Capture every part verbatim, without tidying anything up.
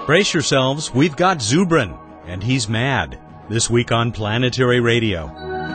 Brace yourselves, we've got Zubrin, and he's mad, this week on Planetary Radio.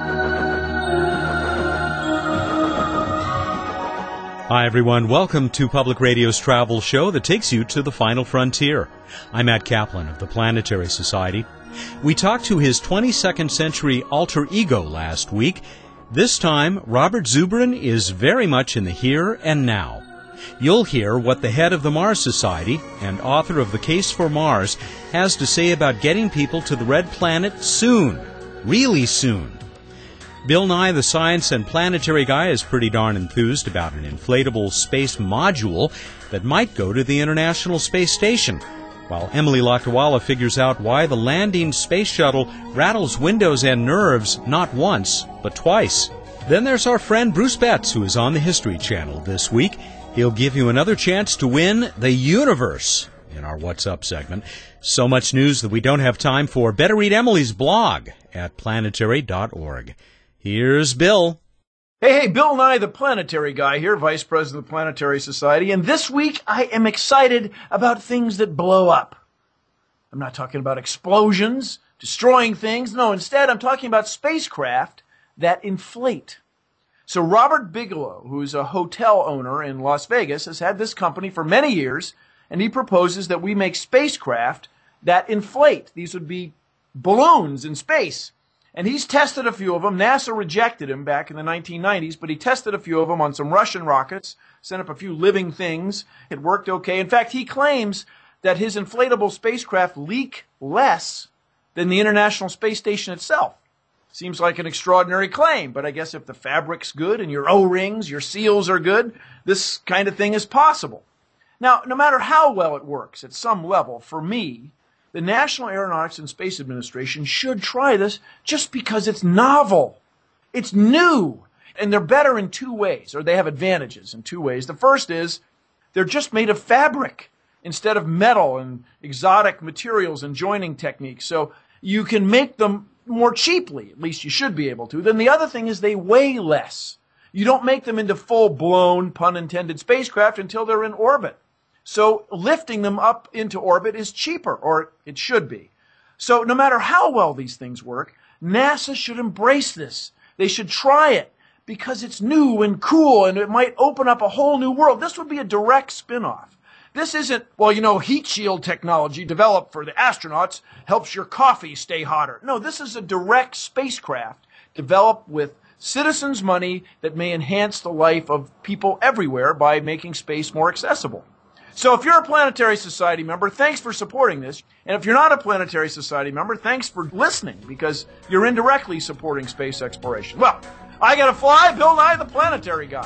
Hi everyone, welcome to Public Radio's travel show that takes you to the final frontier. I'm Matt Kaplan of the Planetary Society. We talked to his twenty-second century alter ego last week. This time, Robert Zubrin is very much in the here and now. You'll hear what the head of the Mars Society and author of The Case for Mars has to say about getting people to the red planet soon, really soon. Bill Nye, the science and planetary guy, is pretty darn enthused about an inflatable space module that might go to the International Space Station, while Emily Lakdawalla figures out why the landing space shuttle rattles windows and nerves not once, but twice. Then there's our friend Bruce Betts, who is on the History Channel this week. He'll give you another chance to win the universe in our What's Up segment. So much news that we don't have time for. Better read Emily's blog at planetary dot org. Here's Bill. Hey, hey, Bill Nye, the planetary guy here, Vice President of the Planetary Society, and this week I am excited about things that blow up. I'm not talking about explosions, destroying things. No, instead I'm talking about spacecraft that inflate. So Robert Bigelow, who's a hotel owner in Las Vegas, has had this company for many years, and he proposes that we make spacecraft that inflate. These would be balloons in space. And he's tested a few of them. NASA rejected him back in the nineteen nineties, but he tested a few of them on some Russian rockets, sent up a few living things. It worked okay. In fact, he claims that his inflatable spacecraft leak less than the International Space Station itself. Seems like an extraordinary claim, but I guess if the fabric's good and your O-rings, your seals are good, this kind of thing is possible. Now, no matter how well it works at some level, for me, the National Aeronautics and Space Administration should try this just because it's novel. It's new. And they're better in two ways, or they have advantages in two ways. The first is they're just made of fabric instead of metal and exotic materials and joining techniques. So you can make them more cheaply, at least you should be able to. Then the other thing is they weigh less. You don't make them into full-blown, pun intended, spacecraft until they're in orbit. So lifting them up into orbit is cheaper, or it should be. So no matter how well these things work, NASA should embrace this. They should try it because it's new and cool and it might open up a whole new world. This would be a direct spin-off. This isn't, well, you know, heat shield technology developed for the astronauts helps your coffee stay hotter. No, this is a direct spacecraft developed with citizens' money that may enhance the life of people everywhere by making space more accessible. So if you're a Planetary Society member, thanks for supporting this. And if you're not a Planetary Society member, thanks for listening, because you're indirectly supporting space exploration. Well, I gotta fly. Bill Nye, the planetary guy.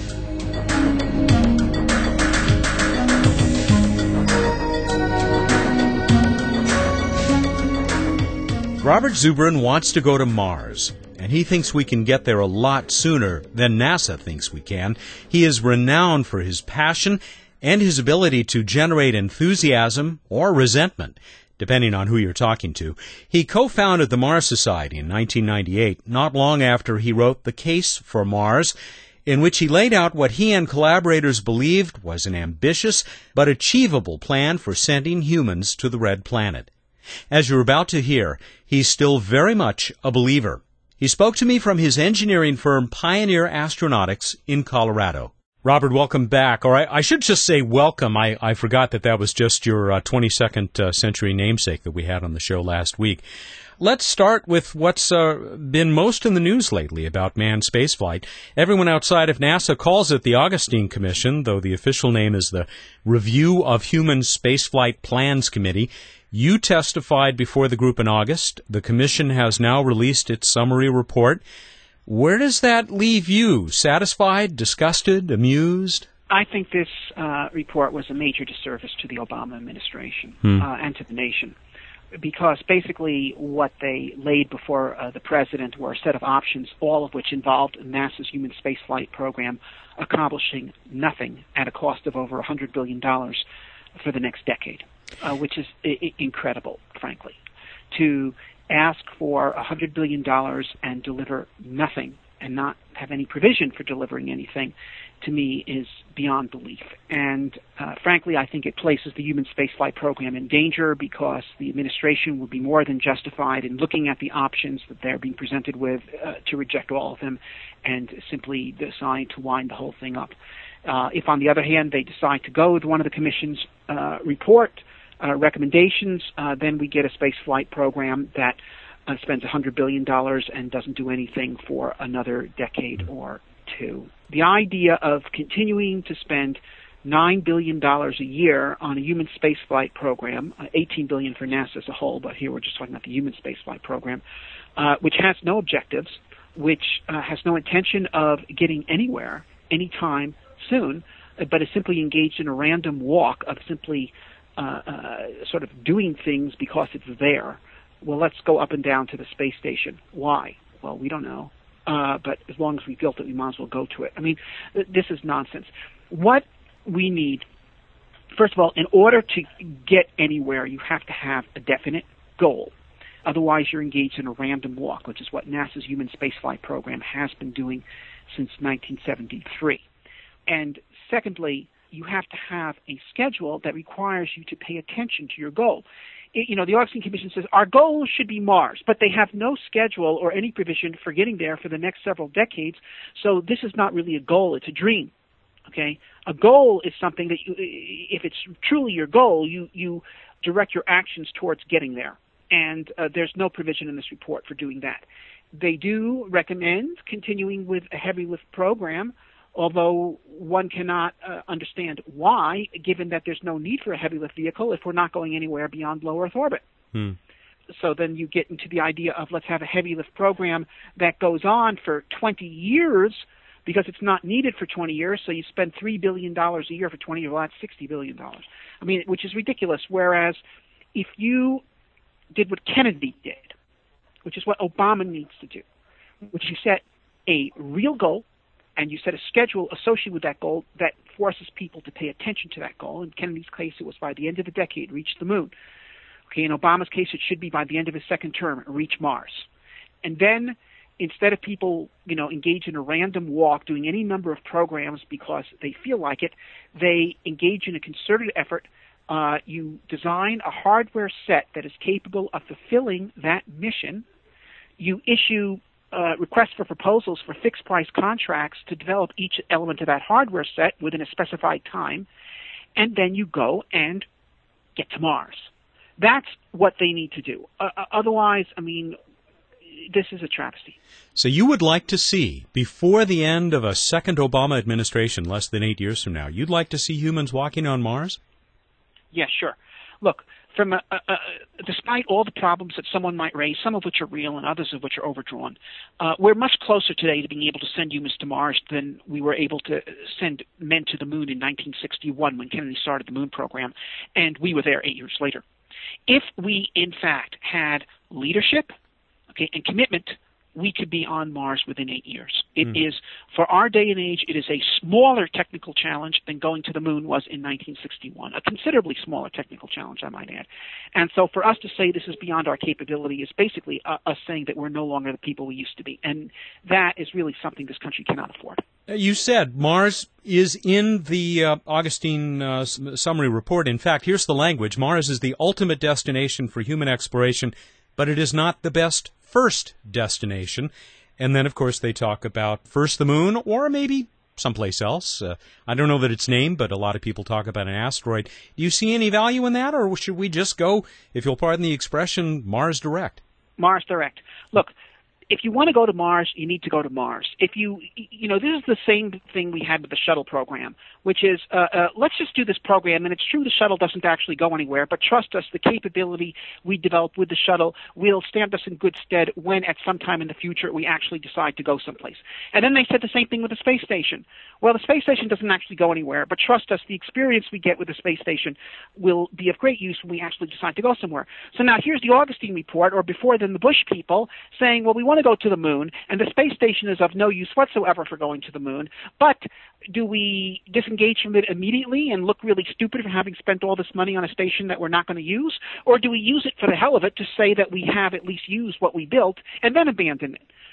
Robert Zubrin wants to go to Mars, and he thinks we can get there a lot sooner than NASA thinks we can. He is renowned for his passion and his ability to generate enthusiasm or resentment, depending on who you're talking to. He co-founded the Mars Society in nineteen ninety-eight, not long after he wrote The Case for Mars, in which he laid out what he and collaborators believed was an ambitious but achievable plan for sending humans to the red planet. As you're about to hear, he's still very much a believer. He spoke to me from his engineering firm Pioneer Astronautics in Colorado. Robert, welcome back. Or I, I should just say welcome. I, I forgot that that was just your uh, twenty-second uh, century namesake that we had on the show last week. Let's start with what's uh, been most in the news lately about manned spaceflight. Everyone outside of NASA calls it the Augustine Commission, though the official name is the Review of Human Spaceflight Plans Committee. You testified before the group in August. The commission has now released its summary report. Where does that leave you? Satisfied, disgusted, amused? I think this uh, report was a major disservice to the Obama administration hmm. uh, and to the nation, because basically what they laid before uh, the president were a set of options, all of which involved NASA's human spaceflight program accomplishing nothing at a cost of over one hundred billion dollars for the next decade, uh, which is I- incredible, frankly. To ask for one hundred billion dollars and deliver nothing and not have any provision for delivering anything, to me, is beyond belief. And uh, frankly, I think it places the human spaceflight program in danger, because the administration would be more than justified in looking at the options that they're being presented with uh, to reject all of them and simply decide to wind the whole thing up. Uh, if, on the other hand, they decide to go with one of the Commission's uh, report uh, recommendations, uh, then we get a spaceflight program that uh, spends one hundred billion dollars and doesn't do anything for another decade or two. The idea of continuing to spend nine billion dollars a year on a human spaceflight program, uh, eighteen billion dollars for NASA as a whole, but here we're just talking about the human spaceflight program, uh, which has no objectives, which uh, has no intention of getting anywhere anytime soon, uh, but is simply engaged in a random walk of simply uh, uh, sort of doing things because it's there. Well, let's go up and down to the space station. Why? Well, we don't know. Uh, but as long as we built it, we might as well go to it. I mean, th- this is nonsense. What we need, first of all, in order to get anywhere, you have to have a definite goal. Otherwise, you're engaged in a random walk, which is what NASA's human spaceflight program has been doing since nineteen seventy-three. And secondly, you have to have a schedule that requires you to pay attention to your goal. It, you know, the Augustine Commission says our goal should be Mars, but they have no schedule or any provision for getting there for the next several decades. So this is not really a goal; it's a dream. Okay, a goal is something that you, if it's truly your goal, you you direct your actions towards getting there. And uh, there's no provision in this report for doing that. They do recommend continuing with a heavy lift program, although one cannot uh, understand why, given that there's no need for a heavy lift vehicle if we're not going anywhere beyond low Earth orbit. Hmm. So then you get into the idea of let's have a heavy lift program that goes on for twenty years because it's not needed for twenty years, so you spend three billion dollars a year for twenty years, well, that's sixty billion dollars. I mean, which is ridiculous, whereas if you did what Kennedy did, which is what Obama needs to do, which you set a real goal, and you set a schedule associated with that goal that forces people to pay attention to that goal. In Kennedy's case, it was by the end of the decade, reach the moon. Okay, in Obama's case, it should be by the end of his second term, reach Mars. And then, instead of people, you know, engage in a random walk, doing any number of programs because they feel like it, they engage in a concerted effort. Uh, you design a hardware set that is capable of fulfilling that mission. You issue Uh, requests for proposals for fixed-price contracts to develop each element of that hardware set within a specified time, and then you go and get to Mars. That's what they need to do. Uh, otherwise, I mean, this is a travesty. So you would like to see, before the end of a second Obama administration, less than eight years from now, you'd like to see humans walking on Mars? Yes, sure. Look, From a, a, a, despite all the problems that someone might raise, some of which are real and others of which are overdrawn, uh, we're much closer today to being able to send humans to Mars than we were able to send men to the moon in nineteen sixty-one when Kennedy started the moon program, and we were there eight years later. If we, in fact, had leadership, okay, and commitment, we could be on Mars within eight years. It mm. is, for our day and age, it is a smaller technical challenge than going to the moon was in nineteen sixty-one, a considerably smaller technical challenge, I might add. And so for us to say this is beyond our capability is basically uh, us saying that we're no longer the people we used to be. And that is really something this country cannot afford. You said Mars is in the uh, Augustine uh, summary report. In fact, here's the language. Mars is the ultimate destination for human exploration, but it is not the best first destination. And then, of course, they talk about first the moon or maybe someplace else. Uh, I don't know that it's named, but a lot of people talk about an asteroid. Do you see any value in that, or should we just go, if you'll pardon the expression, Mars direct? Mars direct. Look, if you want to go to Mars, you need to go to Mars. If you, you know, this is the same thing we had with the shuttle program, which is, uh, uh, let's just do this program, and it's true the shuttle doesn't actually go anywhere, but trust us, the capability we developed with the shuttle will stand us in good stead when at some time in the future we actually decide to go someplace. And then they said the same thing with the space station. Well, the space station doesn't actually go anywhere, but trust us, the experience we get with the space station will be of great use when we actually decide to go somewhere. So now here's the Augustine report, or before then the Bush people, saying, well, we want to go to the moon, and the space station is of no use whatsoever for going to the moon, but do we disengage from it immediately and look really stupid for having spent all this money on a station that we're not going to use, or do we use it for the hell of it to say that we have at least used what we built and then abandon it?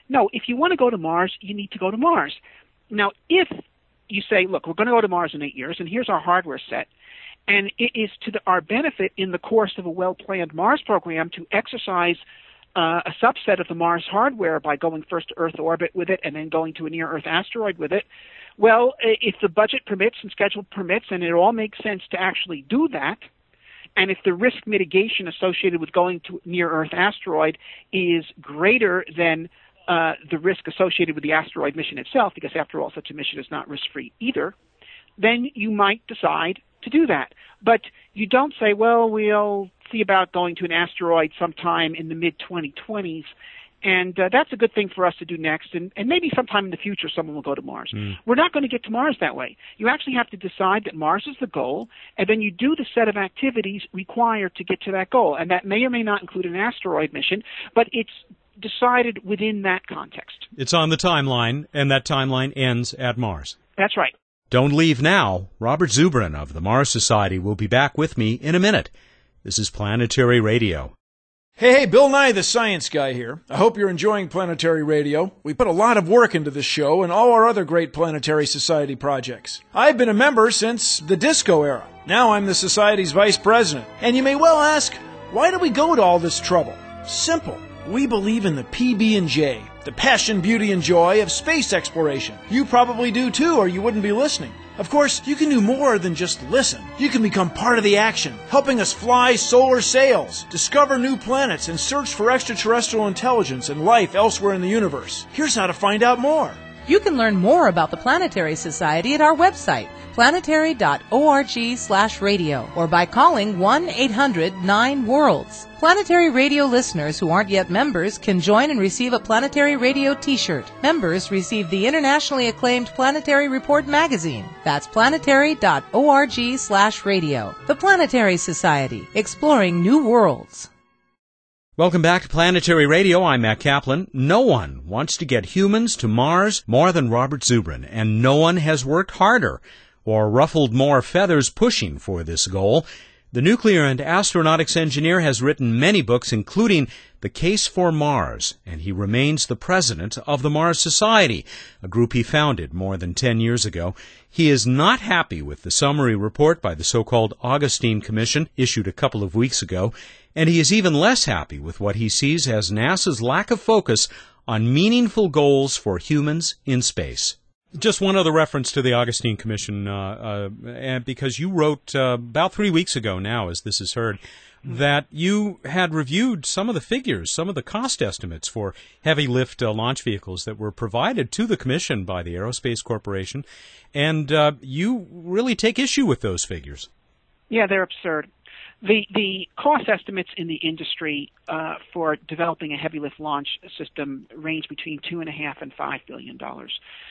no, if you want to go to Mars, you need to go to Mars. Now, if you say, look, we're going to go to Mars in eight years, and here's our hardware set, and it is to the, our benefit in the course of a well-planned Mars program to exercise uh, a subset of the Mars hardware by going first to Earth orbit with it and then going to a near-Earth asteroid with it, well, if the budget permits and schedule permits and it all makes sense to actually do that, and if the risk mitigation associated with going to a near-Earth asteroid is greater than uh, the risk associated with the asteroid mission itself, because after all, such a mission is not risk-free either, then you might decide to do that. But you don't say, well, we'll see about going to an asteroid sometime in the mid twenty twenties, and uh, that's a good thing for us to do next, and, and maybe sometime in the future someone will go to Mars. Mm. We're not going to get to Mars that way. You actually have to decide that Mars is the goal, and then you do the set of activities required to get to that goal, and that may or may not include an asteroid mission, but it's decided within that context. It's on the timeline, and that timeline ends at Mars. That's right. Don't leave now. Robert Zubrin of the Mars Society will be back with me in a minute. This is Planetary Radio. Hey, hey, Bill Nye the Science Guy here. I hope you're enjoying Planetary Radio. We put a lot of work into this show and all our other great Planetary Society projects. I've been a member since the disco era. Now I'm the Society's vice president. And you may well ask, why do we go to all this trouble? Simple. We believe in the P B and J, the passion, beauty, and joy of space exploration. You probably do too, or you wouldn't be listening. Of course, you can do more than just listen. You can become part of the action, helping us fly solar sails, discover new planets, and search for extraterrestrial intelligence and life elsewhere in the universe. Here's how to find out more. You can learn more about the Planetary Society at our website, planetary dot org slash radio, or by calling one eight hundred nine worlds. Planetary Radio listeners who aren't yet members can join and receive a Planetary Radio t-shirt. Members receive the internationally acclaimed Planetary Report magazine. That's planetary dot org slash radio. The Planetary Society, exploring new worlds. Welcome back to Planetary Radio. I'm Matt Kaplan. No one wants to get humans to Mars more than Robert Zubrin, and no one has worked harder or ruffled more feathers pushing for this goal. The nuclear and astronautics engineer has written many books, including The Case for Mars, and he remains the president of the Mars Society, a group he founded more than ten years ago. He is not happy with the summary report by the so-called Augustine Commission, issued a couple of weeks ago, and he is even less happy with what he sees as NASA's lack of focus on meaningful goals for humans in space. Just one other reference to the Augustine Commission, uh, uh, and because you wrote uh, about three weeks ago now, as this is heard, that you had reviewed some of the figures, some of the cost estimates for heavy lift uh, launch vehicles that were provided to the Commission by the Aerospace Corporation, and uh, you really take issue with those figures. Yeah, they're absurd. The the cost estimates in the industry uh, for developing a heavy lift launch system range between two and a half and five billion dollars.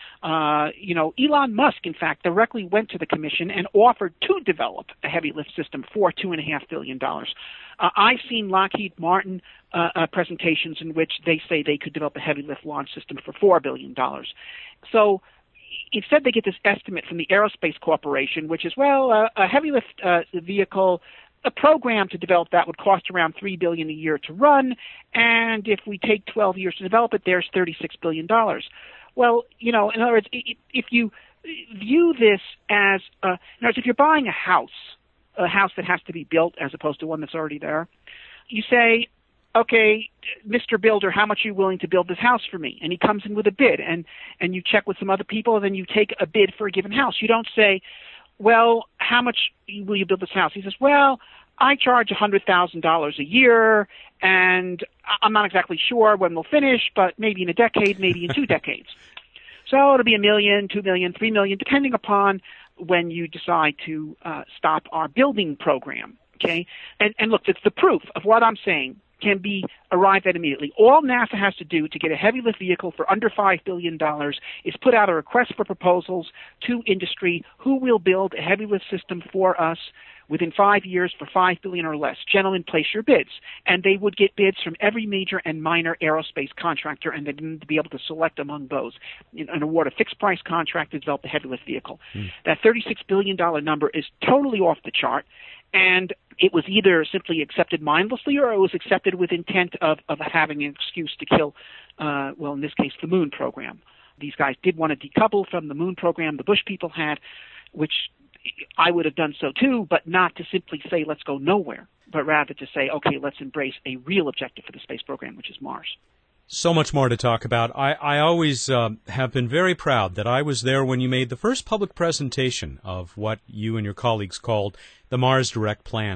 Uh, you know, Elon Musk, in fact, directly went to the commission and offered to develop a heavy lift system for two and a half billion dollars. Uh, I've seen Lockheed Martin uh, uh, presentations in which they say they could develop a heavy lift launch system for four billion dollars. So instead, they get this estimate from the Aerospace Corporation, which is, well, uh, a heavy lift uh, vehicle, a program to develop that would cost around three billion dollars a year to run, and if we take twelve years to develop it, there's thirty-six billion dollars. Well, you know, in other words, if you view this as, uh, in other words, if you're buying a house, a house that has to be built as opposed to one that's already there, you say, okay, Mister Builder, how much are you willing to build this house for me? And he comes in with a bid, and, and you check with some other people, and then you take a bid for a given house. You don't say, well, how much will you build this house? He says, well, I charge one hundred thousand dollars a year, and I'm not exactly sure when we'll finish, but maybe in a decade, maybe in two decades. So it'll be a million, two million, three million, depending upon when you decide to uh, stop our building program. Okay, and, and look, it's the proof of what I'm saying can be arrived at immediately. All NASA has to do to get a heavy lift vehicle for under five billion dollars is put out a request for proposals to industry who will build a heavy lift system for us within five years for five billion dollars or less. Gentlemen, place your bids. And they would get bids from every major and minor aerospace contractor, and they'd need to be able to select among those and award a fixed price contract to develop a heavy lift vehicle. Mm. That thirty-six billion dollars number is totally off the chart, and it was either simply accepted mindlessly or it was accepted with intent of, of having an excuse to kill uh, well, in this case, the Moon program. These guys did want to decouple from the Moon program the Bush people had, which I would have done so too, but not to simply say, let's go nowhere, but rather to say, okay, let's embrace a real objective for the space program, which is Mars. So much more to talk about. I, I always uh, have been very proud that I was there when you made the first public presentation of what you and your colleagues called the Mars Direct Plan.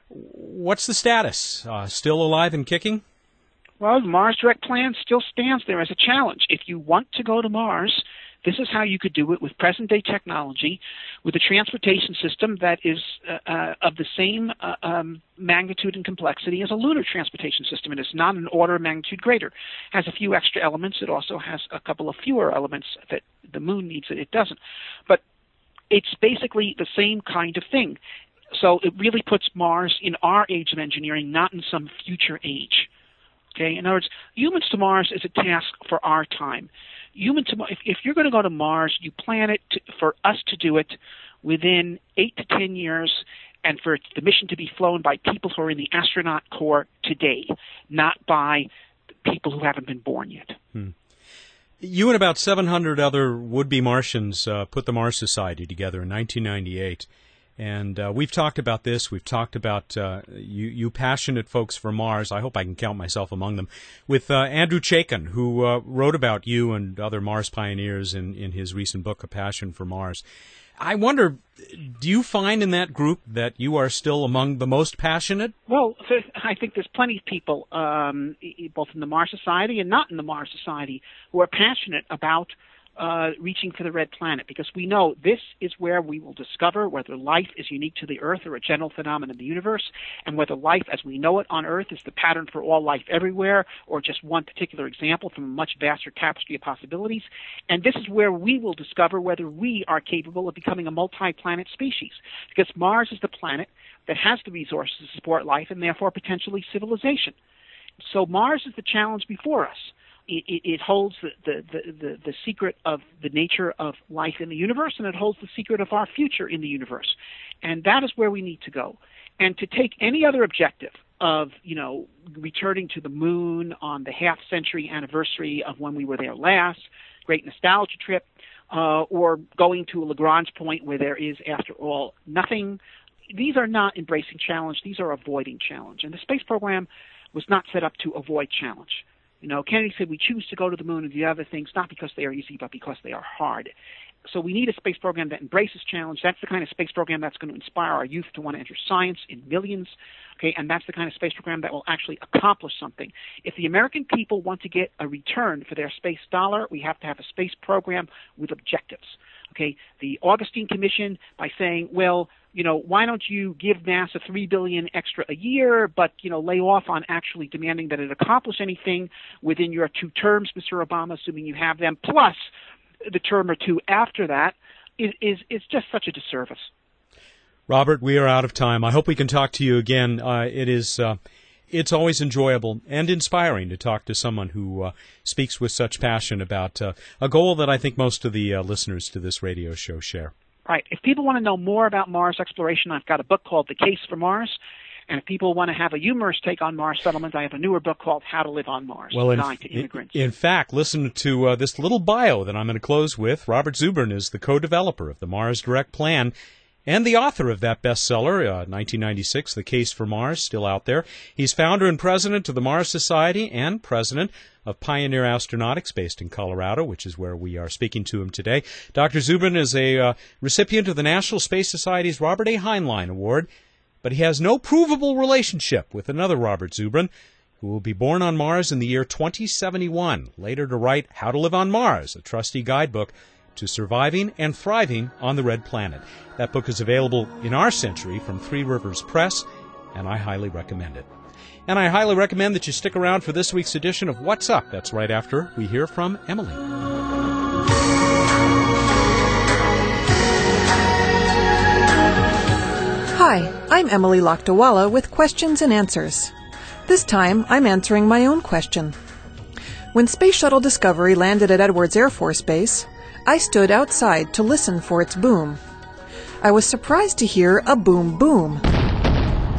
What's the status? Uh, still alive and kicking? Well, the Mars Direct Plan still stands there as a challenge. If you want to go to Mars, this is how you could do it with present-day technology, with a transportation system that is uh, uh, of the same uh, um, magnitude and complexity as a lunar transportation system. It is not an order of magnitude greater. It has a few extra elements. It also has a couple of fewer elements that the Moon needs that it doesn't. But it's basically the same kind of thing. So it really puts Mars in our age of engineering, not in some future age. Okay, in other words, humans to Mars is a task for our time. Human to if, if you're going to go to Mars, you plan it to, for us to do it within eight to ten years, and for the mission to be flown by people who are in the astronaut corps today, not by people who haven't been born yet. Hmm. You and about seven hundred other would-be Martians uh, put the Mars Society together in nineteen ninety-eight. And uh, we've talked about this. We've talked about uh, you, you passionate folks for Mars. I hope I can count myself among them. With uh, Andrew Chaikin, who uh, wrote about you and other Mars pioneers in, in his recent book, A Passion for Mars. I wonder, do you find in that group that you are still among the most passionate? Well, I think there's plenty of people, um, both in the Mars Society and not in the Mars Society, who are passionate about Uh, reaching for the red planet, because we know this is where we will discover whether life is unique to the Earth or a general phenomenon of the universe, and whether life as we know it on Earth is the pattern for all life everywhere, or just one particular example from a much vaster tapestry of possibilities. And this is where we will discover whether we are capable of becoming a multi-planet species, because Mars is the planet that has the resources to support life and therefore potentially civilization. So Mars is the challenge before us. It, it, it holds the, the, the, the secret of the nature of life in the universe, and it holds the secret of our future in the universe. And that is where we need to go. And to take any other objective of, you know, returning to the Moon on the half-century anniversary of when we were there last, great nostalgia trip, uh, or going to a Lagrange point where there is, after all, nothing, these are not embracing challenge. These are avoiding challenge. And the space program was not set up to avoid challenge. You know, Kennedy said we choose to go to the Moon and the other things not because they are easy, but because they are hard. So we need a space program that embraces challenge. That's the kind of space program that's going to inspire our youth to want to enter science in millions. Okay, and that's the kind of space program that will actually accomplish something. If the American people want to get a return for their space dollar, we have to have a space program with objectives. Okay, the Augustine Commission, by saying, well, you know, why don't you give NASA three billion dollars extra a year, but, you know, lay off on actually demanding that it accomplish anything within your two terms, Mister Obama, assuming you have them, plus the term or two after that, is, is, is just such a disservice. Robert, we are out of time. I hope we can talk to you again. Uh, it is, uh, it's always enjoyable and inspiring to talk to someone who uh, speaks with such passion about uh, a goal that I think most of the uh, listeners to this radio show share. Right. If people want to know more about Mars exploration, I've got a book called The Case for Mars. And if people want to have a humorous take on Mars settlement, I have a newer book called How to Live on Mars, well, Guide in, to Immigrants. In, in fact, listen to uh, this little bio that I'm going to close with. Robert Zubrin is the co-developer of the Mars Direct Plan and the author of that bestseller, uh, nineteen ninety-six, The Case for Mars, still out there. He's founder and president of the Mars Society and president of Pioneer Astronautics, based in Colorado, which is where we are speaking to him today. Doctor Zubrin is a uh, recipient of the National Space Society's Robert A. Heinlein Award, but he has no provable relationship with another Robert Zubrin, who will be born on Mars in the year twenty seventy-one, later to write How to Live on Mars, a trusty guidebook to surviving and thriving on the Red Planet. That book is available in our century from Three Rivers Press, and I highly recommend it. And I highly recommend that you stick around for this week's edition of What's Up. That's right after we hear from Emily. Hi, I'm Emily Lakdawala with Questions and Answers. This time, I'm answering my own question. When Space Shuttle Discovery landed at Edwards Air Force Base, I stood outside to listen for its boom. I was surprised to hear a boom boom.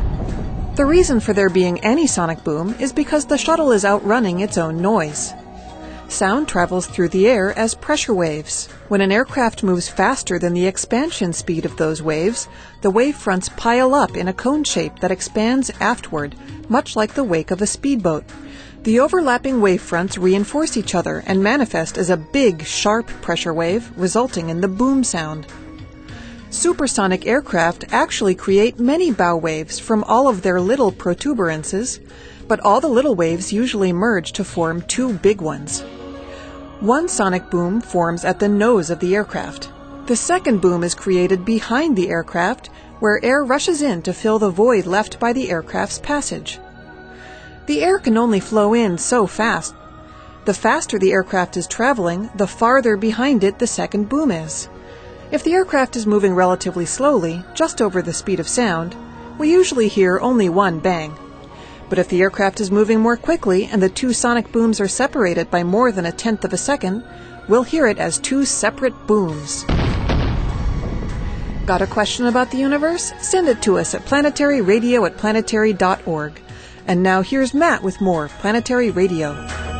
The reason for there being any sonic boom is because the shuttle is outrunning its own noise. Sound travels through the air as pressure waves. When an aircraft moves faster than the expansion speed of those waves, the wavefronts pile up in a cone shape that expands aftward, much like the wake of a speedboat. The overlapping wavefronts reinforce each other and manifest as a big, sharp pressure wave, resulting in the boom sound. Supersonic aircraft actually create many bow waves from all of their little protuberances, but all the little waves usually merge to form two big ones. One sonic boom forms at the nose of the aircraft. The second boom is created behind the aircraft, where air rushes in to fill the void left by the aircraft's passage. The air can only flow in so fast. The faster the aircraft is traveling, the farther behind it the second boom is. If the aircraft is moving relatively slowly, just over the speed of sound, we usually hear only one bang. But if the aircraft is moving more quickly and the two sonic booms are separated by more than a tenth of a second, we'll hear it as two separate booms. Got a question about the universe? Send it to us at planetaryradio at planetary dot org. And now here's Matt with more Planetary Radio.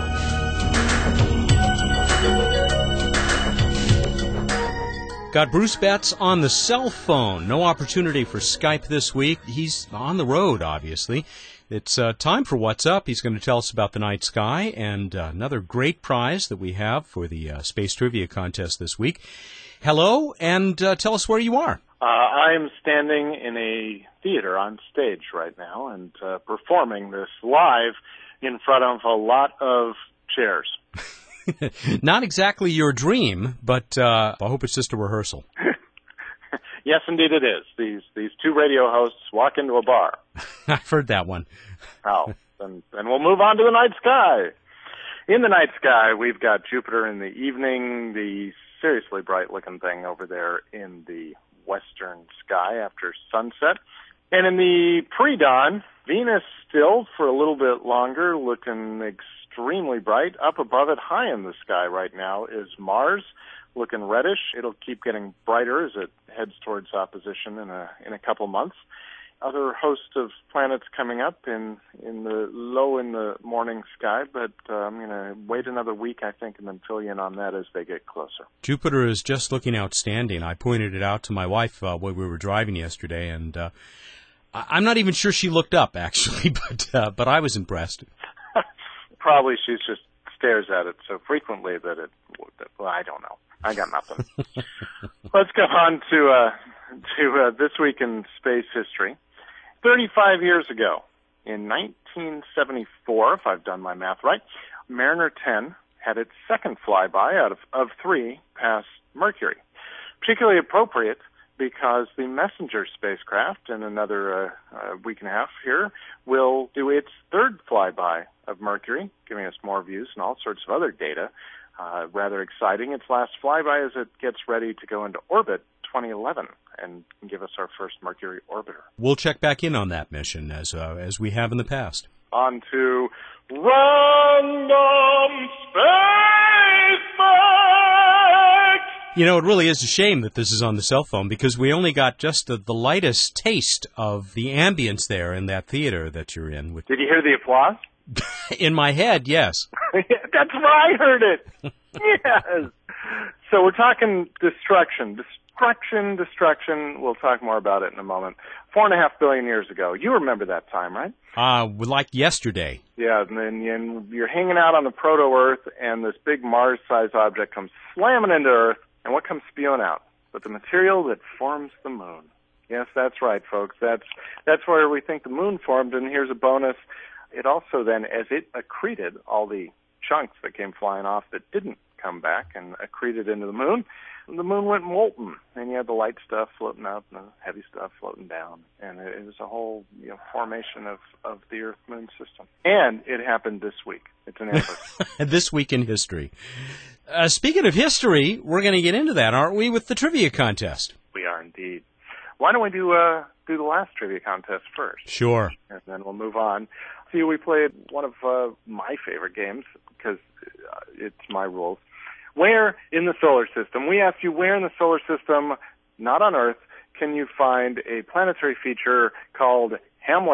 Got Bruce Betts on the cell phone. No opportunity for Skype this week. He's on the road, obviously. It's uh, time for What's Up. He's going to tell us about the night sky and uh, another great prize that we have for the uh, Space Trivia Contest this week. Hello, and uh, tell us where you are. Uh, I am standing in a theater on stage right now and uh, performing this live in front of a lot of chairs. Not exactly your dream, but uh, I hope it's just a rehearsal. Yes, indeed it is. These these two radio hosts walk into a bar. I've heard that one. Oh, then, then we'll move on to the night sky. In the night sky, we've got Jupiter in the evening, the seriously bright-looking thing over there in the western sky after sunset. And in the pre-dawn, Venus still for a little bit longer, looking extremely bright. Up above it, high in the sky right now, is Mars, looking reddish. It'll keep getting brighter as it heads towards opposition in a in a couple months. Other host of planets coming up in in the low in the morning sky, but uh, I'm going to wait another week, I think, and then fill you in on that as they get closer. Jupiter is just looking outstanding. I pointed it out to my wife uh, when we were driving yesterday, and uh, I'm not even sure she looked up, actually, but uh, but I was impressed. Probably she's just stares at it so frequently that it, well, I don't know. I got nothing. Let's go on to uh, to uh, this week in space history. thirty-five years ago, in nineteen seventy-four, if I've done my math right, Mariner ten had its second flyby out of, of three past Mercury. Particularly appropriate because the Messenger spacecraft, in another uh, uh, week and a half here, will do its third flyby of Mercury, giving us more views and all sorts of other data. Uh, rather exciting. Its last flyby as it gets ready to go into orbit twenty eleven and give us our first Mercury orbiter. We'll check back in on that mission as uh, as we have in the past. On to Random Space Fact! You know, it really is a shame that this is on the cell phone because we only got just the, the lightest taste of the ambience there in that theater that you're in. Did you hear the applause? In my head, yes. That's where I heard it. Yes. So we're talking destruction. Destruction, destruction. We'll talk more about it in a moment. Four and a half billion years ago. You remember that time, right? Uh, like yesterday. Yeah, and then you're hanging out on the proto-Earth, and this big Mars-sized object comes slamming into Earth, and what comes spewing out? But the material that forms the moon. Yes, that's right, folks. That's that's where we think the moon formed, and here's a bonus. It also then, as it accreted all the chunks that came flying off that didn't come back and accreted into the moon, the moon went molten, and you had the light stuff floating up and the heavy stuff floating down, and it, it was a whole you know, formation of, of the Earth-Moon system. And it happened this week. It's an effort. This week in history. Uh, speaking of history, we're going to get into that, aren't we, with the trivia contest? We are indeed. Why don't we do uh, do the last trivia contest first? Sure. And then we'll move on. See, we played one of uh, my favorite games because uh, it's my rules. Where in the solar system, we asked you where in the solar system, not on Earth, can you find a planetary feature called Hamlet?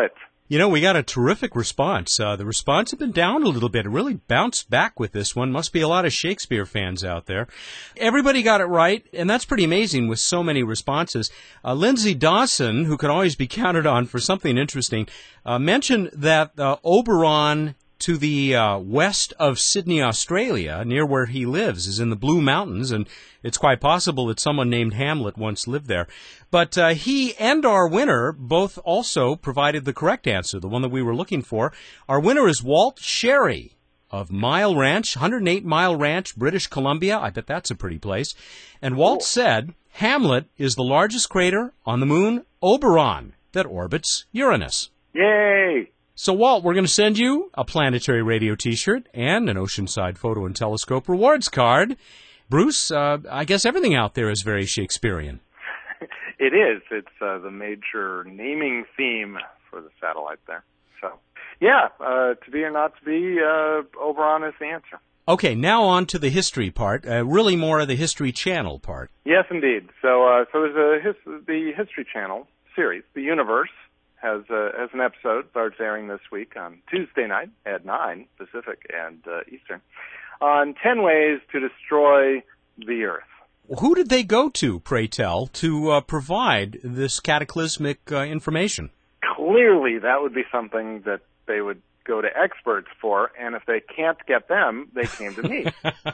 You know, we got a terrific response. Uh, the response had been down a little bit. It really bounced back with this one. Must be a lot of Shakespeare fans out there. Everybody got it right, and that's pretty amazing with so many responses. Uh, Lindsay Dawson, who can always be counted on for something interesting, uh, mentioned that uh, Oberon to the uh, west of Sydney, Australia, near where he lives, is in the Blue Mountains, and it's quite possible that someone named Hamlet once lived there. But uh, he and our winner both also provided the correct answer, the one that we were looking for. Our winner is Walt Sherry of Mile Ranch, one hundred eight Mile Ranch, British Columbia. I bet that's a pretty place. And Walt said Hamlet is the largest crater on the moon Oberon that orbits Uranus. Yay! So, Walt, we're going to send you a Planetary Radio T-shirt and an Oceanside Photo and Telescope rewards card. Bruce, uh, I guess everything out there is very Shakespearean. It is. It's uh, the major naming theme for the satellite there. So, yeah, uh, to be or not to be, uh, Oberon is the answer. Okay, now on to the history part, uh, really more of the History Channel part. Yes, indeed. So, uh, so there's a his- the History Channel series, The Universe, has uh, has an episode, starts airing this week on Tuesday night at nine Pacific and uh, Eastern, on ten ways to destroy the Earth. Who did they go to, pray tell, to uh, provide this cataclysmic uh, information? Clearly, that would be something that they would go to experts for, and if they can't get them, they came to me.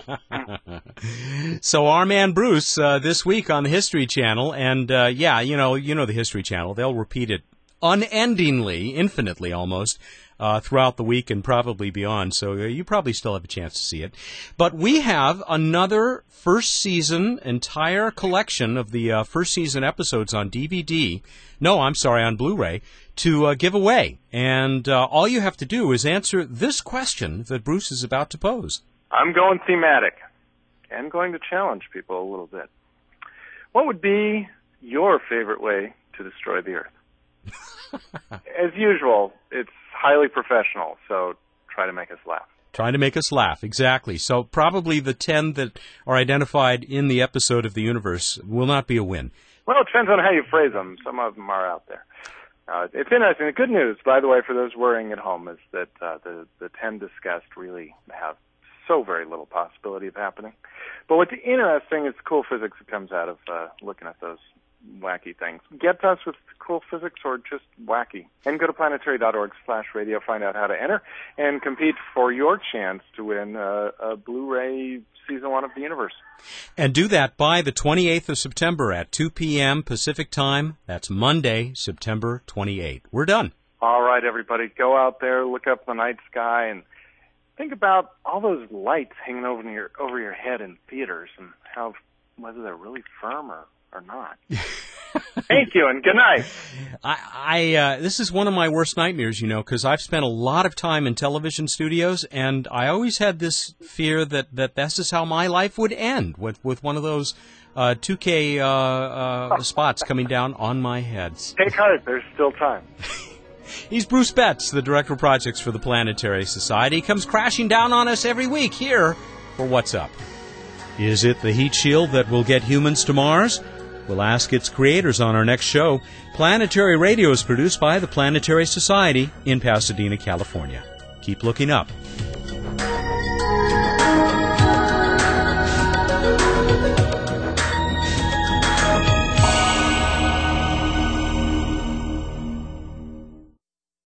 So our man Bruce, uh, this week on the History Channel, and uh, yeah, you know, you know the History Channel, they'll repeat it unendingly, infinitely almost, uh, throughout the week and probably beyond. So uh, you probably still have a chance to see it. But we have another first season, entire collection of the uh, first season episodes on D V D. No, I'm sorry, on Blu-ray, to uh, give away. And uh, all you have to do is answer this question that Bruce is about to pose. I'm going thematic and going to challenge people a little bit. What would be your favorite way to destroy the Earth? As usual, it's highly professional, so try to make us laugh. Trying to make us laugh, exactly. So probably the ten that are identified in the episode of The Universe will not be a win. Well, it depends on how you phrase them. Some of them are out there. Uh, it's interesting. The good news, by the way, for those worrying at home, is that uh, the, the ten discussed really have so very little possibility of happening. But what's interesting is the cool physics that comes out of uh, looking at those wacky things. Get to us with cool physics or just wacky. And go to planetary.org slash radio, find out how to enter, and compete for your chance to win uh, a Blu-ray Season one of The Universe. And do that by the twenty-eighth of September at two p.m. Pacific Time. That's Monday, September twenty-eighth. We're done. All right, everybody. Go out there, look up the night sky, and think about all those lights hanging over your over your head in theaters and how whether they're really firm or or not. Thank you, and good night. I, I uh, this is one of my worst nightmares, you know, because I've spent a lot of time in television studios, and I always had this fear that, that this is how my life would end, with, with one of those uh, two K uh, uh, spots coming down on my head. Take heart, there's still time. He's Bruce Betts, the Director of Projects for the Planetary Society. He comes crashing down on us every week here for What's Up. Is it the heat shield that will get humans to Mars? We'll ask its creators on our next show. Planetary Radio is produced by the Planetary Society in Pasadena, California. Keep looking up.